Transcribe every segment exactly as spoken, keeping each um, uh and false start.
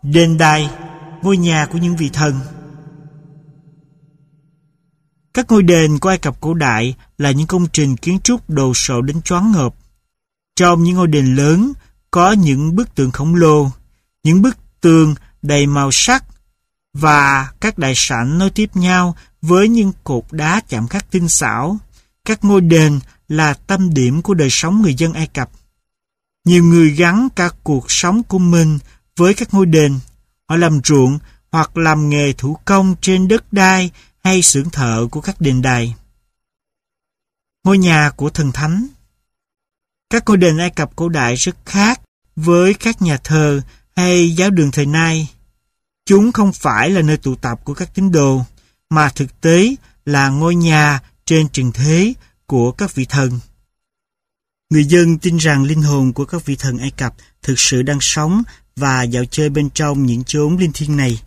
Đền đài, ngôi nhà của những vị thần. Các ngôi đền của Ai Cập cổ đại là những công trình kiến trúc đồ sộ đến choáng ngợp. Trong những ngôi đền lớn có những bức tượng khổng lồ, những bức tường đầy màu sắc và các đại sảnh nối tiếp nhau với những cột đá chạm khắc tinh xảo. Các ngôi đền là tâm điểm của đời sống người dân Ai Cập. Nhiều người gắn cả cuộc sống của mình với các ngôi đền. Họ làm ruộng hoặc làm nghề thủ công trên đất đai hay xưởng thợ của các đền đài. Ngôi nhà của thần thánh. Các ngôi đền Ai Cập cổ đại rất khác với các nhà thờ hay giáo đường thời nay. Chúng không phải là nơi tụ tập của các tín đồ, mà thực tế là ngôi nhà trên trần thế của các vị thần. Người dân tin rằng linh hồn của các vị thần Ai Cập thực sự đang sống và dạo chơi bên trong những chốn linh thiêng này.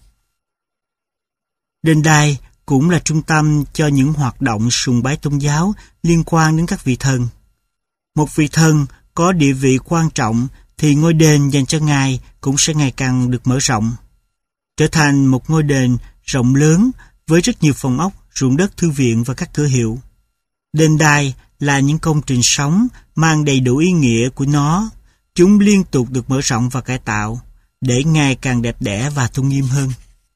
Đền đài cũng là trung tâm cho những hoạt động sùng bái tôn giáo liên quan đến các vị thần. Một vị thần có địa vị quan trọng thì ngôi đền dành cho Ngài cũng sẽ ngày càng được mở rộng, trở thành một ngôi đền rộng lớn với rất nhiều phòng ốc, ruộng đất, thư viện và các cửa hiệu. Đền đài là những công trình sống mang đầy đủ ý nghĩa của nó. Chúng liên tục được mở rộng và cải tạo để ngày càng đẹp đẽ và tôn nghiêm hơn.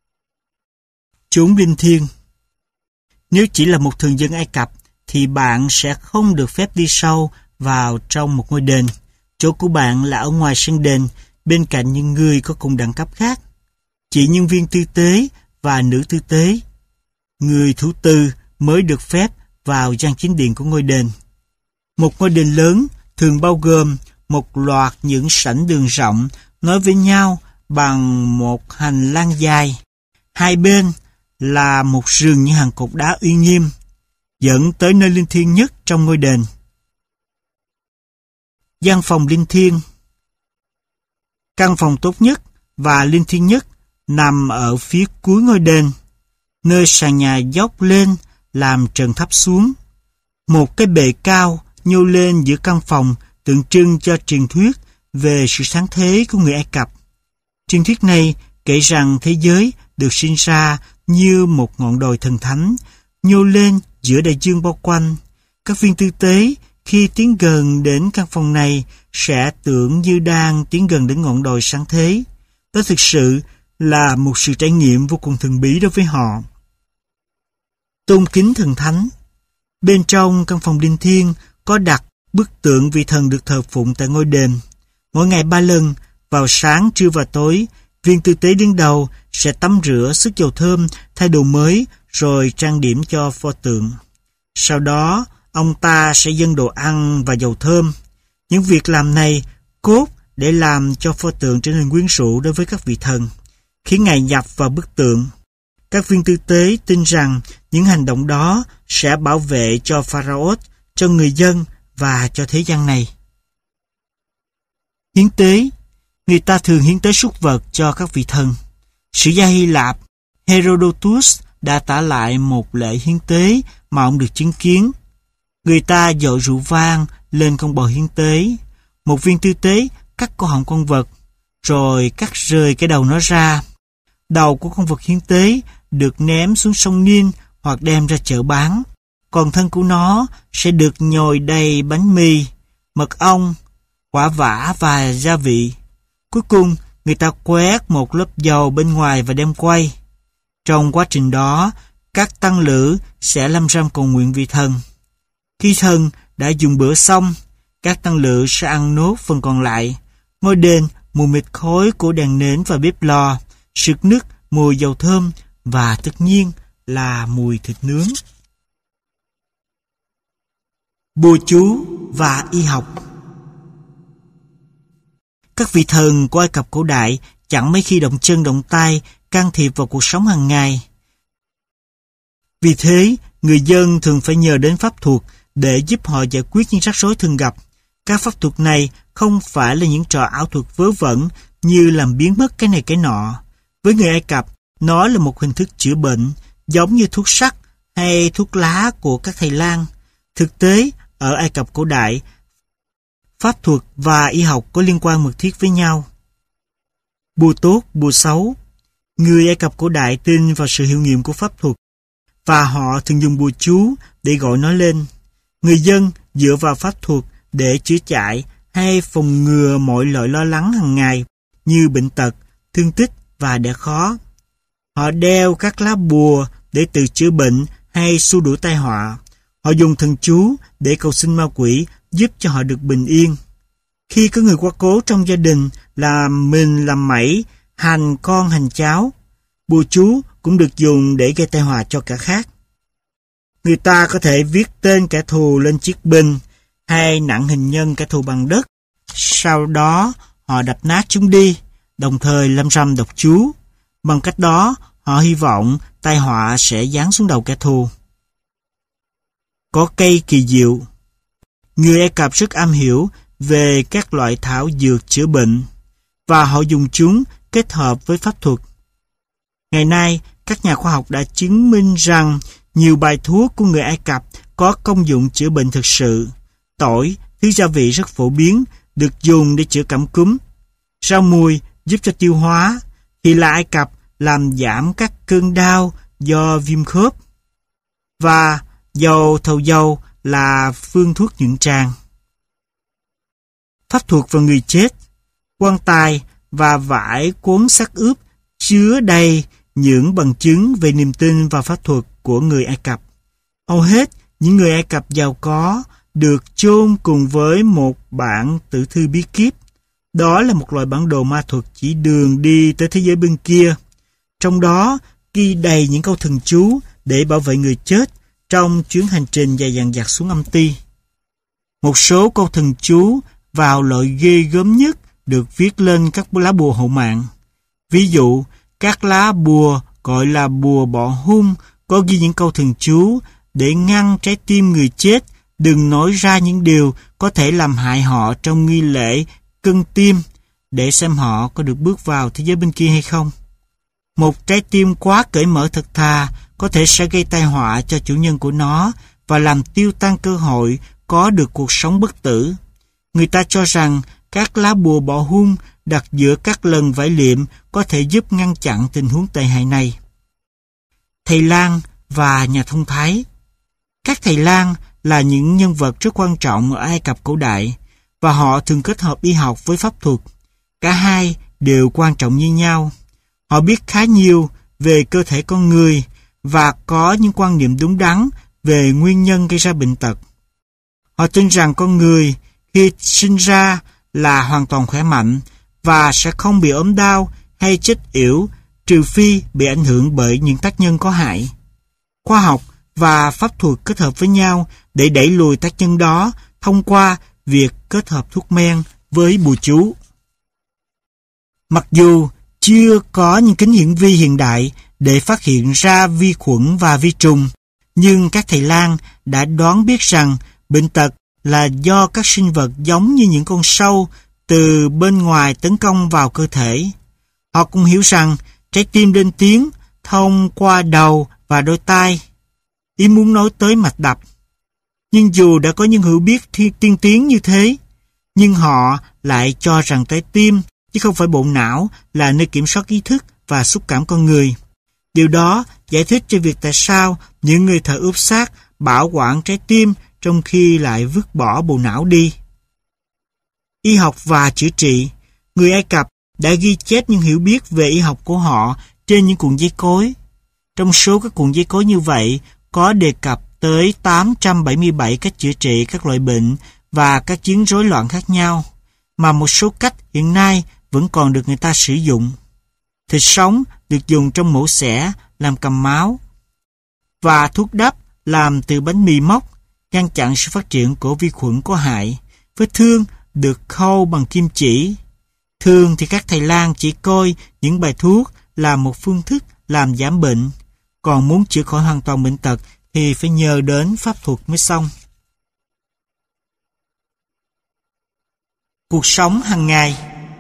Chốn linh thiêng. Nếu chỉ là một thường dân Ai Cập thì bạn sẽ không được phép đi sâu vào trong một ngôi đền. Chỗ của bạn là ở ngoài sân đền, bên cạnh những người có cùng đẳng cấp khác. Chỉ nhân viên tư tế và nữ tư tế, người thủ tư mới được phép vào gian chính điện của ngôi đền. Một ngôi đền lớn thường bao gồm một loạt những sảnh đường rộng nối với nhau bằng một hành lang dài. Hai bên là một rừng những hàng cột đá uy nghiêm, dẫn tới nơi linh thiêng nhất trong ngôi đền. Gian phòng linh thiêng. Căn phòng tốt nhất và linh thiêng nhất nằm ở phía cuối ngôi đền, nơi sàn nhà dốc lên làm trần thấp xuống. Một cái bệ cao nhô lên giữa căn phòng tượng trưng cho truyền thuyết về sự sáng thế của người Ai Cập. Truyền thuyết này kể rằng thế giới được sinh ra như một ngọn đồi thần thánh, nhô lên giữa đại dương bao quanh. Các viên tư tế khi tiến gần đến căn phòng này sẽ tưởng như đang tiến gần đến ngọn đồi sáng thế. Đó thực sự là một sự trải nghiệm vô cùng thần bí đối với họ. Tôn kính thần thánh. Bên trong căn phòng linh thiêng có đặt bức tượng vị thần được thờ phụng tại ngôi đền. Mỗi ngày ba lần, vào sáng, trưa và tối, viên tư tế đứng đầu sẽ tắm rửa, xức dầu thơm, thay đồ mới, rồi trang điểm cho pho tượng. Sau đó, ông ta sẽ dâng đồ ăn và dầu thơm. Những việc làm này cốt để làm cho pho tượng trở nên quyến rũ đối với các vị thần, khiến Ngài nhập vào bức tượng. Các viên tư tế tin rằng những hành động đó sẽ bảo vệ cho Pharaoh, cho người dân và cho thế gian này. Hiến tế. Người ta thường hiến tế súc vật cho các vị thần. Sử gia Hy Lạp Herodotus đã tả lại một lễ hiến tế mà ông được chứng kiến. Người ta dội rượu vang lên con bò hiến tế. Một viên tư tế cắt cổ họng con vật, rồi cắt rời cái đầu nó ra. Đầu của con vật hiến tế được ném xuống sông Nin hoặc đem ra chợ bán. Còn thân của nó sẽ được nhồi đầy bánh mì, mật ong, quả vả và gia vị. Cuối cùng, người ta quét một lớp dầu bên ngoài và đem quay. Trong quá trình đó, các tăng lữ sẽ lâm râm cầu nguyện vị thần. Khi thần đã dùng bữa xong, các tăng lữ sẽ ăn nốt phần còn lại. Ngôi đền mùi mịt khói của đèn nến và bếp lò, sực nức mùi dầu thơm và tất nhiên là mùi thịt nướng. Bùa chú và y học. Các vị thần của Ai Cập cổ đại chẳng mấy khi động chân động tay can thiệp vào cuộc sống hàng ngày. Vì thế, người dân thường phải nhờ đến pháp thuật để giúp họ giải quyết những rắc rối thường gặp. Các pháp thuật này không phải là những trò ảo thuật vớ vẩn như làm biến mất cái này cái nọ. Với người Ai Cập, nó là một hình thức chữa bệnh, giống như thuốc sắc hay thuốc lá của các thầy lang. Thực tế, ở Ai Cập cổ đại, pháp thuật và y học có liên quan mật thiết với nhau. bùa tốt, bùa xấu. Người Ai Cập cổ đại tin vào sự hiệu nghiệm của pháp thuật, và họ thường dùng bùa chú để gọi nó lên. Người dân dựa vào pháp thuật để chữa chạy hay phòng ngừa mọi loại lo lắng hàng ngày như bệnh tật, thương tích và đẻ khó. Họ đeo các lá bùa để tự chữa bệnh hay xua đuổi tai họa. Họ dùng thần chú để cầu xin ma quỷ giúp cho họ được bình yên. Khi có người quá cố trong gia đình là mình làm mẩy, hành con hành cháu, bùa chú cũng được dùng để gây tai họa cho cả khác. Người ta có thể viết tên kẻ thù lên chiếc binh hay nặng hình nhân kẻ thù bằng đất. Sau đó họ đập nát chúng đi, đồng thời lâm râm độc chú. Bằng cách đó, họ hy vọng tai họa sẽ giáng xuống đầu kẻ thù. Có cây kỳ diệu. Người Ai Cập rất am hiểu về các loại thảo dược chữa bệnh, và họ dùng chúng kết hợp với pháp thuật. Ngày nay, các nhà khoa học đã chứng minh rằng nhiều bài thuốc của người Ai Cập có công dụng chữa bệnh thực sự. Tỏi, thứ gia vị rất phổ biến, được dùng để chữa cảm cúm. Rau mùi giúp cho tiêu hóa. Thì là Ai Cập làm giảm các cơn đau do viêm khớp. Và dầu thầu dâu là phương thuốc nhuận tràng. Pháp thuật vào người chết. Quan tài và vải cuốn xác ướp chứa đầy những bằng chứng về niềm tin vào pháp thuật của người Ai Cập. Hầu hết những người Ai Cập giàu có được chôn cùng với một bản tử thư bí kíp. Đó là một loại bản đồ ma thuật chỉ đường đi tới thế giới bên kia. Trong đó ghi đầy những câu thần chú để bảo vệ người chết trong chuyến hành trình dài dằng dặc xuống âm ti. Một số câu thần chú vào loại ghê gớm nhất được viết lên các lá bùa hộ mạng. Ví dụ, các lá bùa gọi là bùa bọ hung có ghi những câu thần chú để ngăn trái tim người chết đừng nói ra những điều có thể làm hại họ trong nghi lễ cân tim, để xem họ có được bước vào thế giới bên kia hay không. Một trái tim quá cởi mở thật thà có thể sẽ gây tai họa cho chủ nhân của nó và làm tiêu tan cơ hội có được cuộc sống bất tử. Người ta cho rằng các lá bùa bọ hung đặt giữa các lần vải liệm có thể giúp ngăn chặn tình huống tệ hại này. Thầy lang và nhà thông thái. Các thầy lang là những nhân vật rất quan trọng ở Ai Cập cổ đại, và họ thường kết hợp y học với pháp thuật. Cả hai đều quan trọng như nhau. Họ biết khá nhiều về cơ thể con người và có những quan niệm đúng đắn về nguyên nhân gây ra bệnh tật. Họ tin rằng con người khi sinh ra là hoàn toàn khỏe mạnh và sẽ không bị ốm đau hay chết yểu trừ phi bị ảnh hưởng bởi những tác nhân có hại. Khoa học và pháp thuật kết hợp với nhau để đẩy lùi tác nhân đó thông qua việc kết hợp thuốc men với bùa chú. Mặc dù chưa có những kính hiển vi hiện đại để phát hiện ra vi khuẩn và vi trùng, nhưng các thầy lang đã đoán biết rằng bệnh tật là do các sinh vật giống như những con sâu từ bên ngoài tấn công vào cơ thể. Họ cũng hiểu rằng trái tim lên tiếng thông qua đầu và đôi tai. Ý muốn nói tới mạch đập. Nhưng dù đã có những hiểu biết tiên tiến như thế, nhưng họ lại cho rằng trái tim chứ không phải bộ não là nơi kiểm soát ý thức và xúc cảm con người. Điều đó giải thích cho việc tại sao những người thợ ướp xác bảo quản trái tim trong khi lại vứt bỏ bộ não đi. Y học và chữa trị. Người Ai Cập đã ghi chép những hiểu biết về y học của họ trên những cuộn giấy cối. Trong số các cuộn giấy cối như vậy có đề cập tới tám trăm bảy mươi bảy cách chữa trị các loại bệnh và các chứng rối loạn khác nhau, mà một số cách hiện nay vẫn còn được người ta sử dụng. Thịt sống được dùng trong mổ xẻ làm cầm máu, và thuốc đắp làm từ bánh mì mốc ngăn chặn sự phát triển của vi khuẩn có hại. Vết thương được khâu bằng kim chỉ. Thường thì các thầy lang chỉ coi những bài thuốc là một phương thức làm giảm bệnh, còn muốn chữa khỏi hoàn toàn bệnh tật thì phải nhờ đến pháp thuật mới xong. Cuộc sống hàng ngày.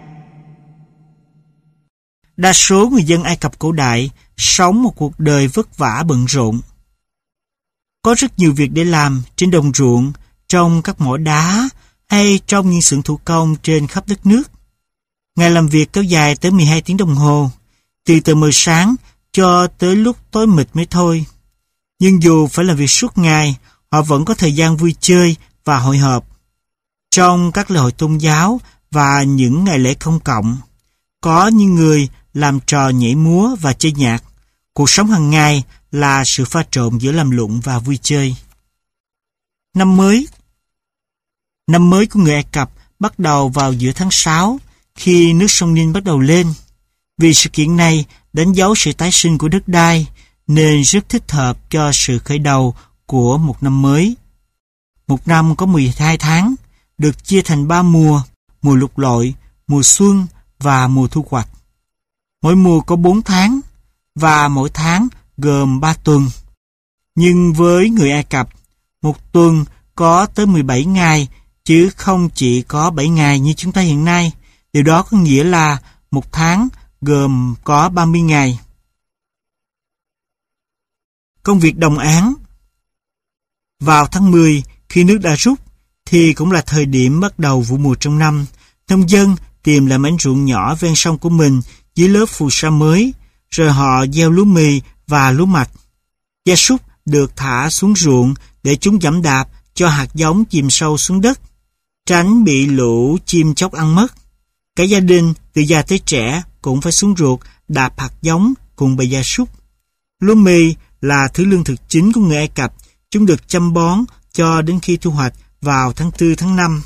Đa số người dân Ai Cập cổ đại sống một cuộc đời vất vả bận rộn. Có rất nhiều việc để làm trên đồng ruộng, trong các mỏ đá hay trong những xưởng thủ công trên khắp đất nước. Ngày làm việc kéo dài tới mười hai tiếng đồng hồ, từ tờ mờ sáng cho tới lúc tối mịt mới thôi. Nhưng dù phải làm việc suốt ngày, họ vẫn có thời gian vui chơi và hội họp. Trong các lễ hội tôn giáo và những ngày lễ công cộng, có những người làm trò nhảy múa và chơi nhạc. Cuộc sống hàng ngày là sự pha trộn giữa làm lụng và vui chơi. Năm mới Năm mới của người Ai Cập bắt đầu vào giữa tháng sáu, khi nước sông Nin bắt đầu lên. Vì sự kiện này đánh dấu sự tái sinh của đất đai, nên rất thích hợp cho sự khởi đầu của một năm mới. Một năm có mười hai tháng, được chia thành ba mùa: mùa lục lội, mùa xuân và mùa thu hoạch. Mỗi mùa có bốn tháng, và mỗi tháng gồm ba tuần. Nhưng với người Ai Cập, một tuần có tới mười bảy ngày, chứ không chỉ có bảy ngày như chúng ta hiện nay. Điều đó có nghĩa là một tháng gồm có ba mươi ngày. Công việc đồng áng. Vào tháng mười, khi nước đã rút, thì cũng là thời điểm bắt đầu vụ mùa trong năm. Nông dân tìm lại mảnh ruộng nhỏ ven sông của mình dưới lớp phù sa mới, rồi họ gieo lúa mì và lúa mạch. Gia súc được thả xuống ruộng để chúng giẫm đạp cho hạt giống chìm sâu xuống đất, tránh bị lũ chim chóc ăn mất. Cả gia đình, từ già tới trẻ, cũng phải xuống ruộng đạp hạt giống cùng bầy gia súc. Lúa mì là thứ lương thực chính của người Ai Cập. Chúng được chăm bón cho đến khi thu hoạch vào tháng tư, tháng năm.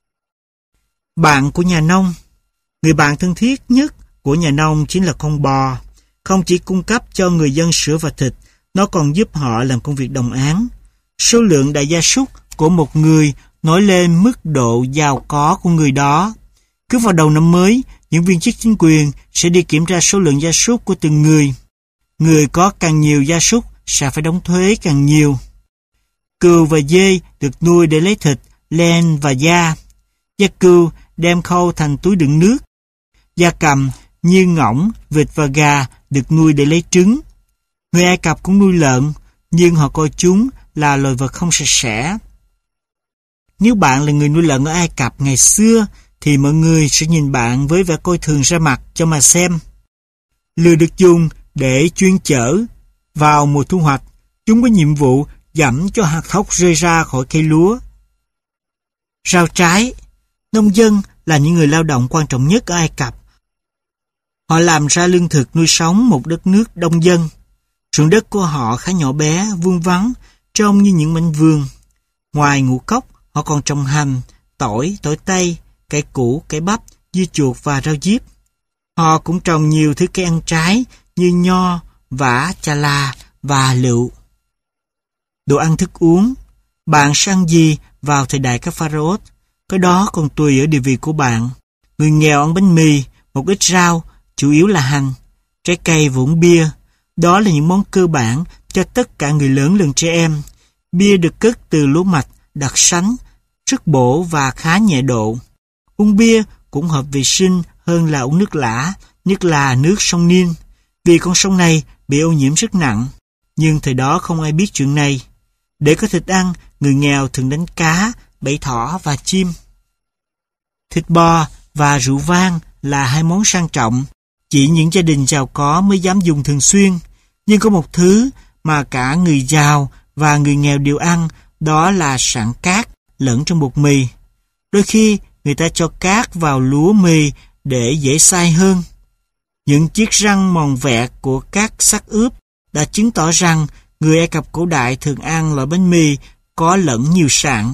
Bạn của nhà nông. Người bạn thân thiết nhất của nhà nông chính là con bò. Không chỉ cung cấp cho người dân sữa và thịt, nó còn giúp họ làm công việc đồng áng. Số lượng đại gia súc của một người nói lên mức độ giàu có của người đó. Cứ vào đầu năm mới, những viên chức chính quyền sẽ đi kiểm tra số lượng gia súc của từng người. Người có càng nhiều gia súc sẽ phải đóng thuế càng nhiều. Cừu và dê được nuôi để lấy thịt, len và da. Da cừu đem khâu thành túi đựng nước. Gia cầm như ngỗng, vịt và gà được nuôi để lấy trứng. Người Ai Cập cũng nuôi lợn, nhưng họ coi chúng là loài vật không sạch sẽ. Nếu bạn là người nuôi lợn ở Ai Cập ngày xưa, thì mọi người sẽ nhìn bạn với vẻ coi thường ra mặt cho mà xem. Lừa được dùng để chuyên chở. Vào mùa thu hoạch, chúng có nhiệm vụ giẫm cho hạt thóc rơi ra khỏi cây lúa. Rau trái. Nông dân là những người lao động quan trọng nhất ở Ai Cập. Họ làm ra lương thực nuôi sống một đất nước đông dân. Ruộng đất của họ khá nhỏ bé, vuông vắn, trông như những mảnh vườn. Ngoài ngũ cốc, họ còn trồng hành, tỏi, tỏi tây, cải củ, cải bắp, dưa chuột và rau diếp. Họ cũng trồng nhiều thứ cây ăn trái như nho, vả, chà la và lựu. Đồ ăn thức uống. Bạn sẽ ăn gì vào thời đại các pharaoh? Cái đó còn tùy ở địa vị của bạn. Người nghèo ăn bánh mì, một ít rau, chủ yếu là hành, trái cây và uống bia. Đó là những món cơ bản cho tất cả người lớn lẫn trẻ em. Bia được cất từ lúa mạch, đặc sánh, rất bổ và khá nhẹ độ. Uống bia cũng hợp vệ sinh hơn là uống nước lã, nhất là nước sông Nin, vì con sông này bị ô nhiễm rất nặng. Nhưng thời đó không ai biết chuyện này. Để có thịt ăn, người nghèo thường đánh cá, bẫy thỏ và chim. Thịt bò và rượu vang là hai món sang trọng, chỉ những gia đình giàu có mới dám dùng thường xuyên. Nhưng có một thứ mà cả người giàu và người nghèo đều ăn, đó là sạn cát lẫn trong bột mì. Đôi khi người ta cho cát vào lúa mì để dễ xay hơn. Những chiếc răng mòn vẹt của các xác ướp đã chứng tỏ rằng người Ai Cập cổ đại thường ăn loại bánh mì có lẫn nhiều sạn.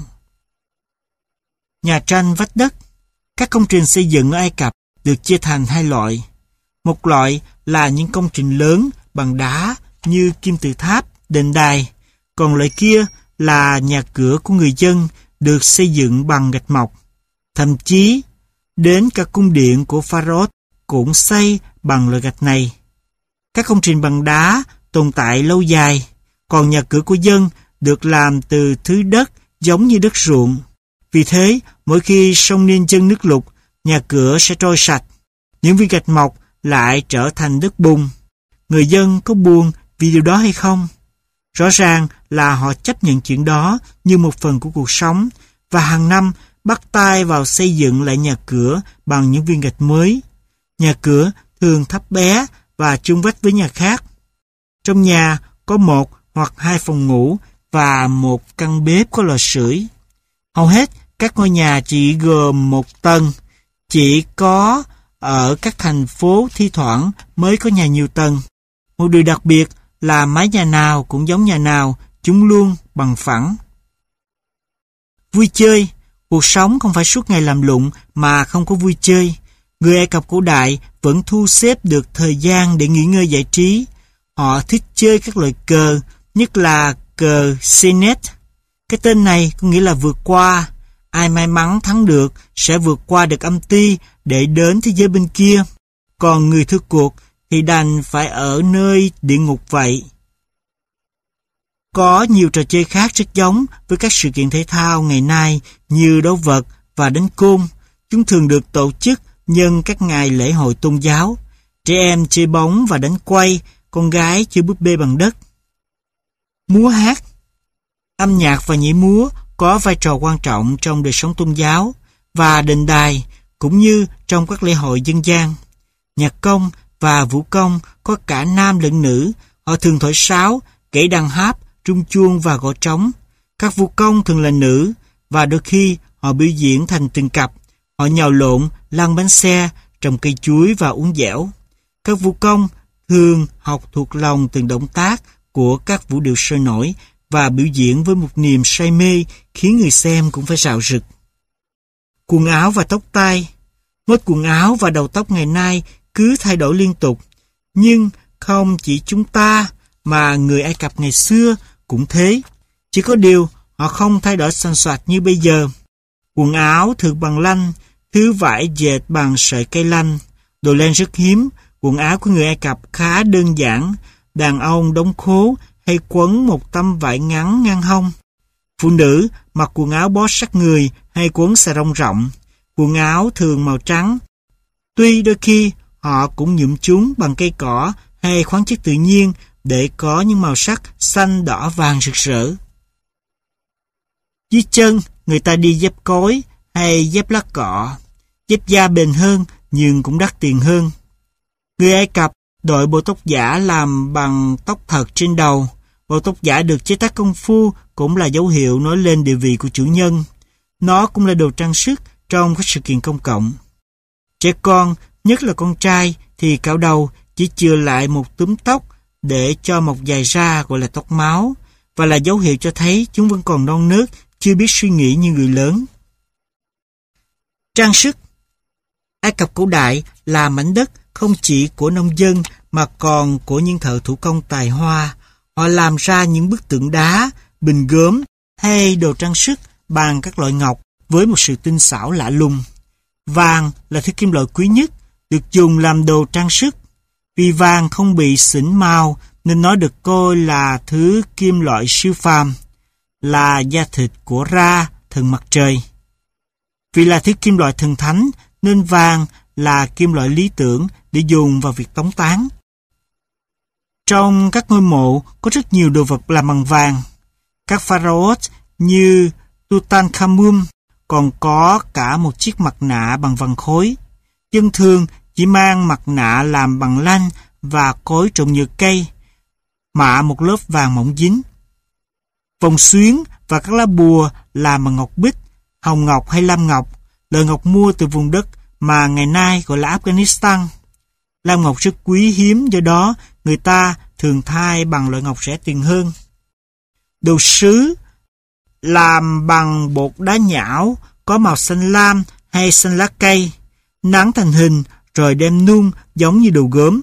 Nhà tranh vách đất. Các công trình xây dựng ở Ai Cập được chia thành hai loại. Một loại là những công trình lớn bằng đá như kim tự tháp, đền đài. Còn loại kia là nhà cửa của người dân được xây dựng bằng gạch mộc. Thậm chí, đến cả cung điện của Pharaoh cũng xây bằng loại gạch này. Các công trình bằng đá tồn tại lâu dài, còn nhà cửa của dân được làm từ thứ đất giống như đất ruộng. Vì thế, mỗi khi sông Nin dâng nước lụt, nhà cửa sẽ trôi sạch. Những viên gạch mộc lại trở thành đất bùn. Người dân có buồn vì điều đó hay không? Rõ ràng là họ chấp nhận chuyện đó như một phần của cuộc sống, và hàng năm bắt tay vào xây dựng lại nhà cửa bằng những viên gạch mới. Nhà cửa thường thấp bé và chung vách với nhà khác. Trong nhà có một hoặc hai phòng ngủ và một căn bếp có lò sưởi. Hầu hết các ngôi nhà chỉ gồm một tầng, chỉ có ở các thành phố thi thoảng mới có nhà nhiều tầng. Một điều đặc biệt là mái nhà nào cũng giống nhà nào, chúng luôn bằng phẳng. Vui chơi. Cuộc sống không phải suốt ngày làm lụng mà không có vui chơi. Người Ai Cập cổ đại vẫn thu xếp được thời gian để nghỉ ngơi giải trí. Họ thích chơi các loại cờ, nhất là cờ Senet. Cái tên này có nghĩa là vượt qua. Ai may mắn thắng được sẽ vượt qua được âm ti để đến thế giới bên kia. Còn người thua cuộc thì đành phải ở nơi địa ngục vậy. Có nhiều trò chơi khác rất giống với các sự kiện thể thao ngày nay như đấu vật và đánh côn. Chúng thường được tổ chức nhân các ngày lễ hội tôn giáo. Trẻ em chơi bóng và đánh quay, con gái chơi búp bê bằng đất. Múa hát. Âm nhạc và nhảy múa có vai trò quan trọng trong đời sống tôn giáo và đền đài, cũng như trong các lễ hội dân gian. Nhạc công và vũ công có cả nam lẫn nữ. Họ thường thổi sáo, gãy đàn háp, trung chuông và gõ trống. Các vũ công thường là nữ và đôi khi họ biểu diễn thành từng cặp. Họ nhào lộn, lăn bánh xe, trồng cây chuối và uống dẻo. Các vũ công thường học thuộc lòng từng động tác của các vũ điệu sôi nổi và biểu diễn với một niềm say mê khiến người xem cũng phải rạo rực. Quần áo và tóc tai. Mốt quần áo và đầu tóc ngày nay cứ thay đổi liên tục. Nhưng không chỉ chúng ta mà người Ai Cập ngày xưa cũng thế. Chỉ có điều họ không thay đổi xoăn xoạt như bây giờ. Quần áo thường bằng lanh, thứ vải dệt bằng sợi cây lanh. Đồ len rất hiếm. Quần áo của người Ai Cập khá đơn giản. Đàn ông đóng khố hay quấn một tấm vải ngắn ngang hông. Phụ nữ mặc quần áo bó sát người hay quấn xà rông rộng. Quần áo thường màu trắng. Tuy đôi khi họ cũng nhuộm chúng bằng cây cỏ hay khoáng chất tự nhiên để có những màu sắc xanh, đỏ, vàng rực rỡ. Dưới chân, người ta đi dép cối hay dép lá cọ. Dép da bền hơn nhưng cũng đắt tiền hơn. Người Ai Cập đội bộ tóc giả làm bằng tóc thật trên đầu. Bộ tóc giả được chế tác công phu cũng là dấu hiệu nói lên địa vị của chủ nhân. Nó cũng là đồ trang sức trong các sự kiện công cộng. Trẻ con, nhất là con trai, thì cạo đầu chỉ chừa lại một túm tóc để cho mọc dài ra gọi là tóc máu, và là dấu hiệu cho thấy chúng vẫn còn non nớt, chưa biết suy nghĩ như người lớn. Trang sức. Ai Cập cổ đại là mảnh đất không chỉ của nông dân mà còn của những thợ thủ công tài hoa. Họ làm ra những bức tượng đá, bình gốm hay đồ trang sức bằng các loại ngọc với một sự tinh xảo lạ lùng. Vàng là thứ kim loại quý nhất, được dùng làm đồ trang sức. Vì vàng không bị xỉn màu nên nó được coi là thứ kim loại siêu phàm, là da thịt của Ra, thần mặt trời. Vì là thứ kim loại thần thánh nên vàng là kim loại lý tưởng để dùng vào việc tống táng. Trong các ngôi mộ có rất nhiều đồ vật làm bằng vàng. Các pharaoh như Tutankhamun còn có cả một chiếc mặt nạ bằng vàng khối. Dân thường chỉ mang mặt nạ làm bằng lanh và cối trộn nhựa cây, mạ một lớp vàng mỏng dính. Vòng xuyến và các lá bùa làm bằng ngọc bích, hồng ngọc hay lam ngọc, loại ngọc mua từ vùng đất mà ngày nay gọi là Afghanistan. Lam ngọc rất quý hiếm, do đó người ta thường thay bằng loại ngọc rẻ tiền hơn. Đồ sứ làm bằng bột đá nhão có màu xanh lam hay xanh lá cây, nắn thành hình rồi đem nung giống như đồ gốm.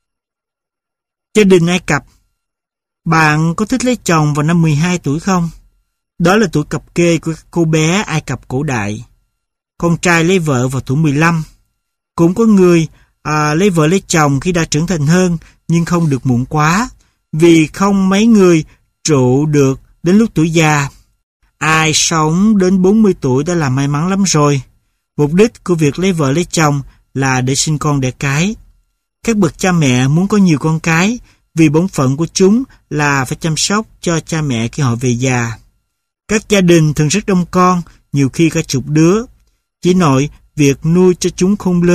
Gia đình Ai Cập. Bạn có thích lấy chồng vào năm mười hai tuổi không? Đó là tuổi cập kê của các cô bé Ai Cập cổ đại. Con trai lấy vợ vào tuổi mười lăm. Cũng có người à, lấy vợ lấy chồng khi đã trưởng thành hơn, nhưng không được muộn quá, vì không mấy người trụ được đến lúc tuổi già. Ai sống đến bốn mươi tuổi đã là may mắn lắm rồi. Mục đích của việc lấy vợ lấy chồng là để sinh con đẻ cái. Các bậc cha mẹ muốn có nhiều con cái vì bổn phận của chúng là phải chăm sóc cho cha mẹ khi họ về già. Các gia đình thường rất đông con, nhiều khi cả chục đứa. Chỉ nội việc nuôi cho chúng không lớn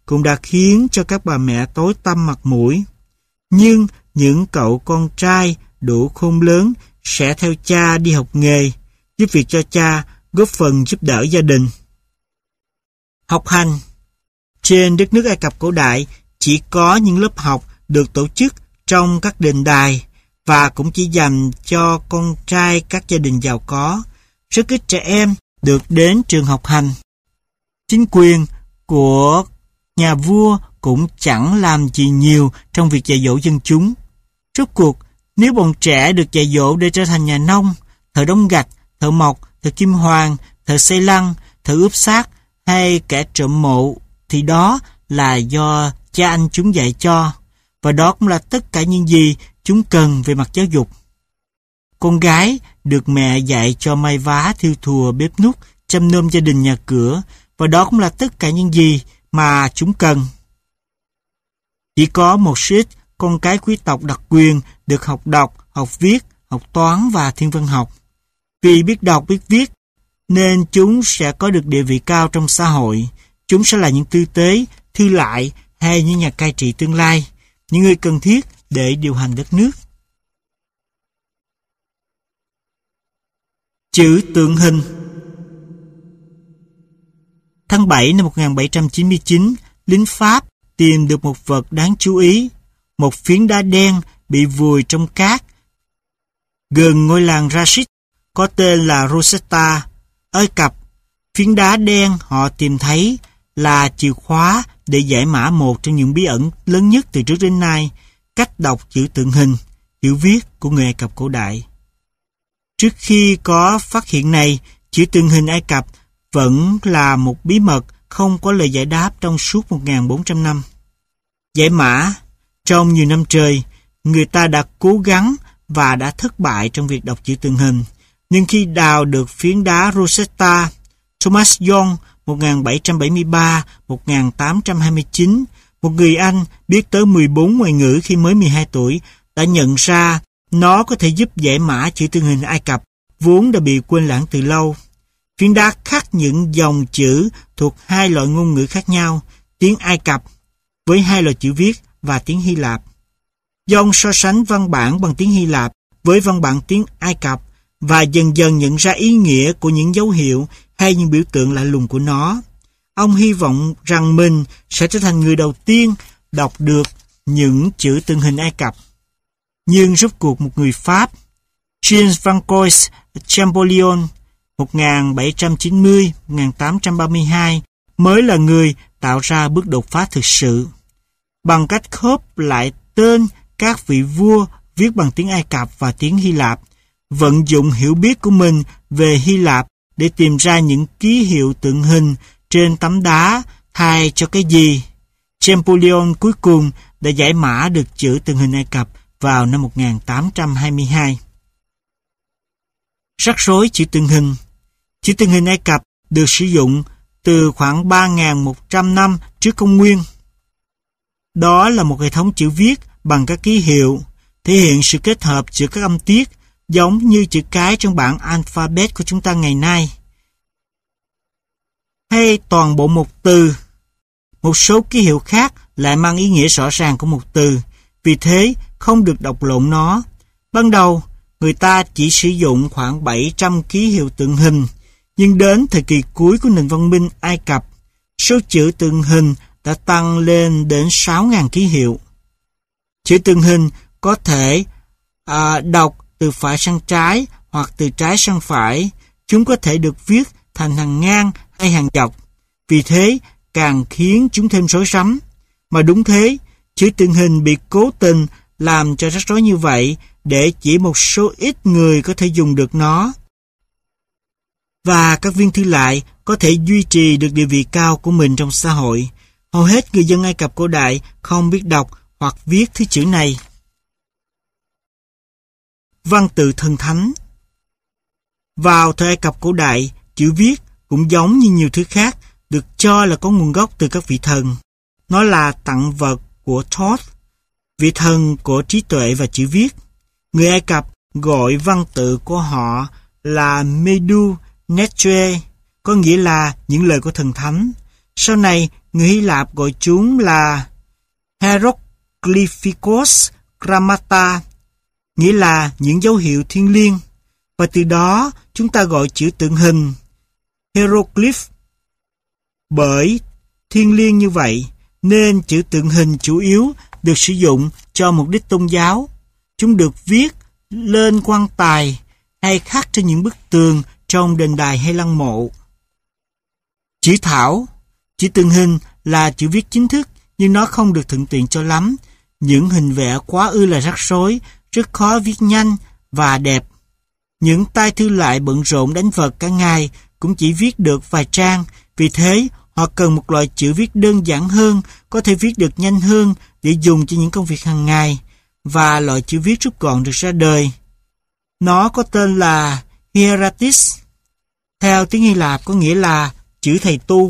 cũng đã khiến cho các bà mẹ tối tăm mặt mũi. Nhưng những cậu con trai đủ khôn lớn sẽ theo cha đi học nghề, giúp việc cho cha, góp phần giúp đỡ gia đình. Học hành. Trên đất nước Ai Cập cổ đại, chỉ có những lớp học được tổ chức trong các đền đài và cũng chỉ dành cho con trai các gia đình giàu có. Rất ít trẻ em được đến trường học hành. Chính quyền của nhà vua cũng chẳng làm gì nhiều trong việc dạy dỗ dân chúng. Rốt cuộc, nếu bọn trẻ được dạy dỗ để trở thành nhà nông, thợ đóng gạch, thợ mộc, thợ kim hoàn, thợ xây lăng, thợ ướp xác hay kẻ trộm mộ, thì đó là do cha anh chúng dạy cho, và đó cũng là tất cả những gì chúng cần về mặt giáo dục. Con gái được mẹ dạy cho may vá, thêu thùa, bếp núc, chăm nom gia đình nhà cửa, và đó cũng là tất cả những gì mà chúng cần. Chỉ có một số ít con cái quý tộc đặc quyền được học đọc, học viết, học toán và thiên văn học. Vì biết đọc, biết viết, nên chúng sẽ có được địa vị cao trong xã hội. Chúng sẽ là những tư tế, thư lại hay những nhà cai trị tương lai, những người cần thiết để điều hành đất nước. Chữ tượng hình. Tháng bảy năm một nghìn bảy trăm chín mươi chín, lính Pháp tìm được một vật đáng chú ý, một phiến đá đen bị vùi trong cát gần ngôi làng Rashid có tên là Rosetta. Ai Cập, phiến đá đen họ tìm thấy là chìa khóa để giải mã một trong những bí ẩn lớn nhất từ trước đến nay, cách đọc chữ tượng hình, chữ viết của người Ai Cập cổ đại. Trước khi có phát hiện này, chữ tượng hình Ai Cập vẫn là một bí mật không có lời giải đáp trong suốt một nghìn bốn trăm năm. Giải mã, trong nhiều năm trời, người ta đã cố gắng và đã thất bại trong việc đọc chữ tượng hình. Nhưng khi đào được phiến đá Rosetta, Thomas Young một nghìn bảy trăm bảy mươi ba đến một nghìn tám trăm hai mươi chín, một người Anh biết tới mười bốn ngoại ngữ khi mới mười hai tuổi, đã nhận ra nó có thể giúp giải mã chữ tượng hình Ai Cập, vốn đã bị quên lãng từ lâu. Phiến đá khắc những dòng chữ thuộc hai loại ngôn ngữ khác nhau, tiếng Ai Cập với hai loại chữ viết và tiếng Hy Lạp. Young so sánh văn bản bằng tiếng Hy Lạp với văn bản tiếng Ai Cập và dần dần nhận ra ý nghĩa của những dấu hiệu hay những biểu tượng lạ lùng của nó. Ông hy vọng rằng mình sẽ trở thành người đầu tiên đọc được những chữ tượng hình Ai Cập. Nhưng rốt cuộc một người Pháp, Jean-François Champollion một nghìn bảy trăm chín mươi đến một nghìn tám trăm ba mươi hai mới là người tạo ra bước đột phá thực sự. Bằng cách khớp lại tên các vị vua viết bằng tiếng Ai Cập và tiếng Hy Lạp, vận dụng hiểu biết của mình về Hy Lạp để tìm ra những ký hiệu tượng hình trên tấm đá thay cho cái gì, Champollion cuối cùng đã giải mã được chữ tượng hình Ai Cập vào năm một nghìn tám trăm hai mươi hai. Rắc rối chữ tượng hình. Chữ tượng hình Ai Cập được sử dụng từ khoảng ba nghìn một trăm năm trước công nguyên. Đó là một hệ thống chữ viết bằng các ký hiệu, thể hiện sự kết hợp giữa các âm tiết, giống như chữ cái trong bảng alphabet của chúng ta ngày nay, hay toàn bộ một từ. Một số ký hiệu khác lại mang ý nghĩa rõ ràng của một từ, vì thế không được đọc lộn nó. Ban đầu, người ta chỉ sử dụng khoảng bảy trăm ký hiệu tượng hình, nhưng đến thời kỳ cuối của nền văn minh Ai Cập, số chữ tượng hình đã tăng lên đến sáu nghìn ký hiệu. Chữ tượng hình có thể à, đọc từ phải sang trái hoặc từ trái sang phải. Chúng có thể được viết thành hàng ngang hay hàng dọc, vì thế càng khiến chúng thêm rối rắm. Mà đúng thế, chữ tượng hình bị cố tình làm cho rắc rối như vậy để chỉ một số ít người có thể dùng được nó. Và các viên thư lại có thể duy trì được địa vị cao của mình trong xã hội. Hầu hết người dân Ai Cập cổ đại không biết đọc hoặc viết thứ chữ này. Văn tự thần thánh. Vào thời Ai Cập cổ đại, chữ viết cũng giống như nhiều thứ khác, được cho là có nguồn gốc từ các vị thần. Nó là tặng vật của Thoth, vị thần của trí tuệ và chữ viết. Người Ai Cập gọi văn tự của họ là Medu Netre, có nghĩa là những lời của thần thánh. Sau này, người Hy Lạp gọi chúng là Hieroglyphikos Grammata, nghĩa là những dấu hiệu thiêng liêng, và từ đó chúng ta gọi chữ tượng hình hieroglyph. Bởi thiêng liêng như vậy, nên chữ tượng hình chủ yếu được sử dụng cho mục đích tôn giáo. Chúng được viết lên quan tài hay khắc trên những bức tường trong đền đài hay lăng mộ. Chữ thảo, chữ tượng hình là chữ viết chính thức, nhưng nó không được thuận tiện cho lắm. Những hình vẽ quá ư là rắc rối, rất khó viết nhanh và đẹp. Những tay thư lại bận rộn đánh vật cả ngày cũng chỉ viết được vài trang, vì thế họ cần một loại chữ viết đơn giản hơn, có thể viết được nhanh hơn để dùng cho những công việc hàng ngày, và loại chữ viết rút gọn được ra đời. Nó có tên là Hieratis, theo tiếng Hy Lạp có nghĩa là chữ thầy tu,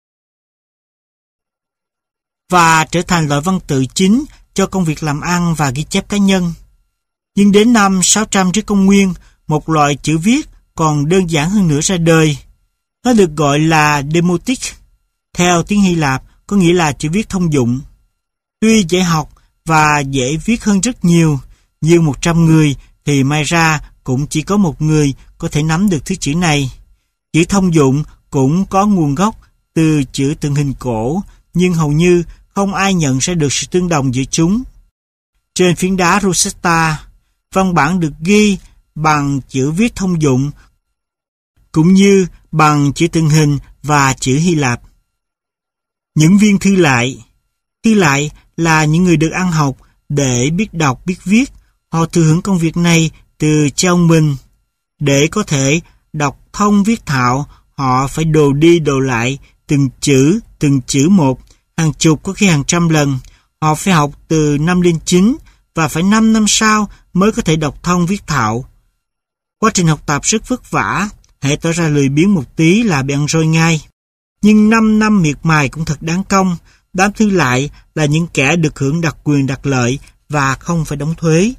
và trở thành loại văn tự chính cho công việc làm ăn và ghi chép cá nhân. Nhưng đến năm sáu trăm trước công nguyên, một loại chữ viết còn đơn giản hơn nữa ra đời. Nó được gọi là Demotic, theo tiếng Hy Lạp có nghĩa là chữ viết thông dụng. Tuy dễ học và dễ viết hơn rất nhiều, nhưng một trăm người thì may ra cũng chỉ có một người có thể nắm được thứ chữ này. Chữ thông dụng cũng có nguồn gốc từ chữ tượng hình cổ, nhưng hầu như không ai nhận ra được sự tương đồng giữa chúng. Trên phiến đá Rosetta, văn bản được ghi bằng chữ viết thông dụng, cũng như bằng chữ tượng hình và chữ Hy Lạp. Những viên thư lại. Thư lại là những người được ăn học để biết đọc, biết viết. Họ thừa hưởng công việc này từ cha ông mình. Để có thể đọc thông viết thạo, họ phải đồ đi đồ lại từng chữ, từng chữ một, hàng chục có khi hàng trăm lần. Họ phải học từ năm lên chín và phải năm năm sau mới có thể đọc thông viết thạo. Quá trình học tập rất vất vả, hễ tỏ ra lười biếng một tí là bị ăn roi ngay. Nhưng năm năm miệt mài cũng thật đáng công. Đám thư lại là những kẻ được hưởng đặc quyền đặc lợi và không phải đóng thuế.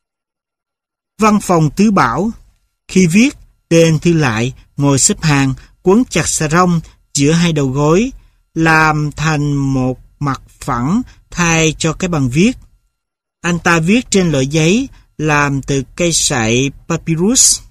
Văn phòng tứ bảo. Khi viết, tên thư lại ngồi xếp hàng, quấn chặt xà rông giữa hai đầu gối, làm thành một mặt phẳng thay cho cái bàn viết. Anh ta viết trên loại giấy làm từ cây sậy papyrus.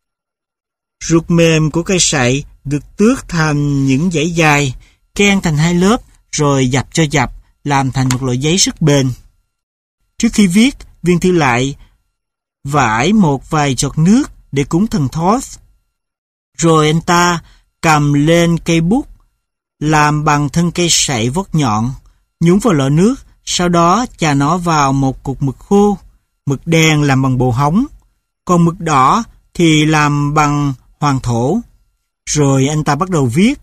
Ruột mềm của cây sậy được tước thành những dãy dài, ken thành hai lớp, rồi dập cho dập, làm thành một loại giấy rất bền. Trước khi viết, viên thư lại vải một vài giọt nước để cúng thần Thoth. Rồi anh ta cầm lên cây bút, làm bằng thân cây sậy vót nhọn, nhúng vào lọ nước, sau đó chà nó vào một cục mực khô. Mực đen làm bằng bồ hóng, còn mực đỏ thì làm bằng hoàng thổ. Rồi anh ta bắt đầu viết.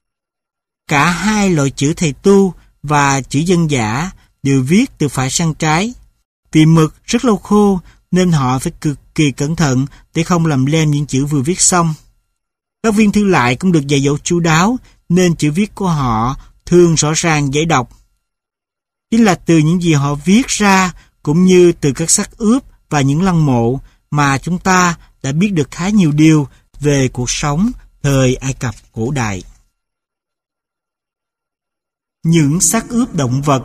Cả hai loại chữ thầy tu và chữ dân dã đều viết từ phải sang trái. Vì mực rất lâu khô nên họ phải cực kỳ cẩn thận để không làm lem những chữ vừa viết xong. Các viên thư lại cũng được dạy dỗ chu đáo nên chữ viết của họ thường rõ ràng dễ đọc. Chính là từ những gì họ viết ra cũng như từ các xác ướp và những lăng mộ mà chúng ta đã biết được khá nhiều điều về cuộc sống thời Ai Cập cổ đại. Những xác ướp động vật.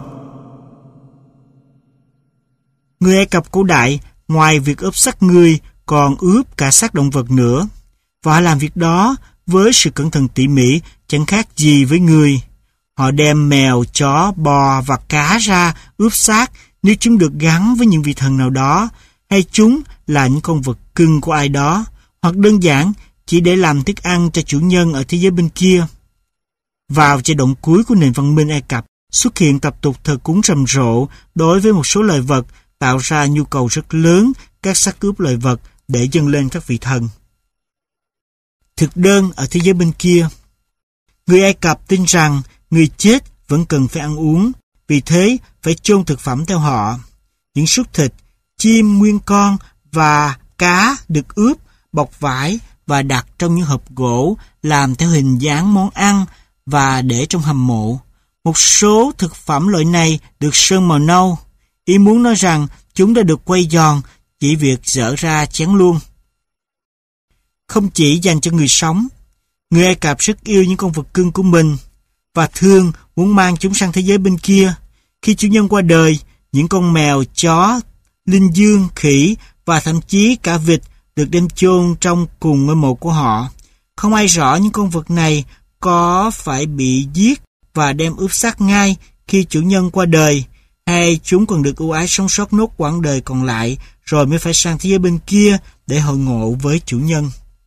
Người Ai Cập cổ đại ngoài việc ướp xác người còn ướp cả xác động vật nữa, và họ làm việc đó với sự cẩn thận tỉ mỉ chẳng khác gì với người. Họ đem mèo, chó, bò và cá ra ướp xác nếu chúng được gắn với những vị thần nào đó, hay chúng là những con vật cưng của ai đó, hoặc đơn giản chỉ để làm thức ăn cho chủ nhân ở thế giới bên kia. Vào giai đoạn cuối của nền văn minh Ai Cập, xuất hiện tập tục thờ cúng rầm rộ đối với một số loài vật, tạo ra nhu cầu rất lớn các xác ướp loài vật để dâng lên các vị thần. Thực đơn ở thế giới bên kia. Người Ai Cập tin rằng người chết vẫn cần phải ăn uống, vì thế phải chôn thực phẩm theo họ. Những súc thịt, chim nguyên con và cá được ướp, bọc vải và đặt trong những hộp gỗ làm theo hình dáng món ăn và để trong hầm mộ. Một số thực phẩm loại này được sơn màu nâu. Ý muốn nói rằng chúng đã được quay giòn, chỉ việc dỡ ra chén luôn. Không chỉ dành cho người sống, người Ai Cập rất yêu những con vật cưng của mình và thường muốn muốn mang chúng sang thế giới bên kia. Khi chủ nhân qua đời, những con mèo, chó, linh dương, khỉ và thậm chí cả vịt được đem chôn trong cùng ngôi mộ của họ. Không ai rõ những con vật này có phải bị giết và đem ướp xác ngay khi chủ nhân qua đời, hay chúng còn được ưu ái sống sót nốt quãng đời còn lại rồi mới phải sang thế giới bên kia để hội ngộ với chủ nhân.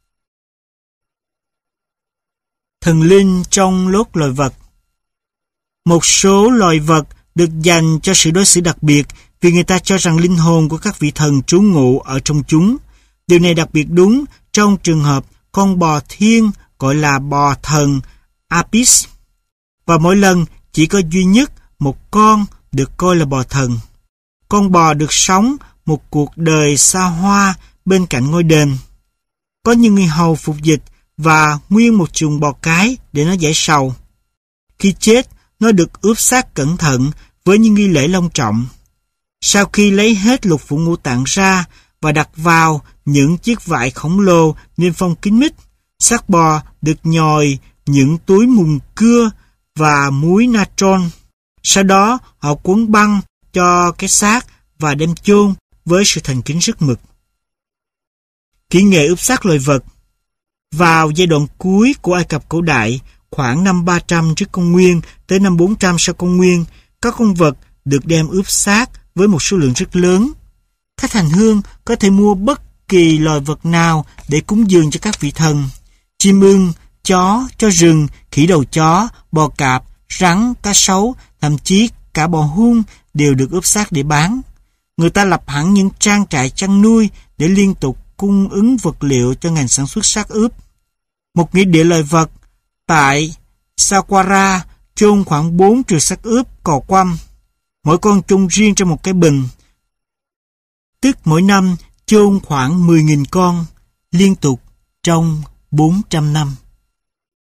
Thần linh trong lốt loài vật. Một số loài vật được dành cho sự đối xử đặc biệt vì người ta cho rằng linh hồn của các vị thần trú ngụ ở trong chúng. Điều này đặc biệt đúng trong trường hợp con bò thiên gọi là bò thần Apis, và mỗi lần chỉ có duy nhất một con được coi là bò thần. Con bò được sống một cuộc đời xa hoa bên cạnh ngôi đền. Có những người hầu phục dịch và nguyên một chuồng bò cái để nó giải sầu. Khi chết, nó được ướp xác cẩn thận với những nghi lễ long trọng. Sau khi lấy hết lục phủ ngũ tạng ra và đặt vào những chiếc vải khổng lồ niêm phong kín mít, xác bò được nhồi những túi mùn cưa và muối natron. Sau đó họ cuốn băng cho cái xác và đem chôn với sự thành kính rất mực. Kỹ nghệ ướp xác loài vật. Vào giai đoạn cuối của Ai Cập cổ đại, khoảng năm ba trăm trước công nguyên tới năm bốn trăm sau công nguyên, các con vật được đem ướp xác với một số lượng rất lớn. Khách hành hương có thể mua bất kỳ loài vật nào để cúng dường cho các vị thần. Chim ưng, chó, chó rừng, khỉ đầu chó, bò cạp, rắn, cá sấu, thậm chí cả bò hung đều được ướp xác để bán. Người ta lập hẳn những trang trại chăn nuôi để liên tục cung ứng vật liệu cho ngành sản xuất xác ướp. Một nghĩa địa loài vật tại Saqqara chôn khoảng bốn triệu xác ướp cò quăm, mỗi con chôn riêng trong một cái bình, tức mỗi năm chôn khoảng mười nghìn con, liên tục trong bốn trăm năm.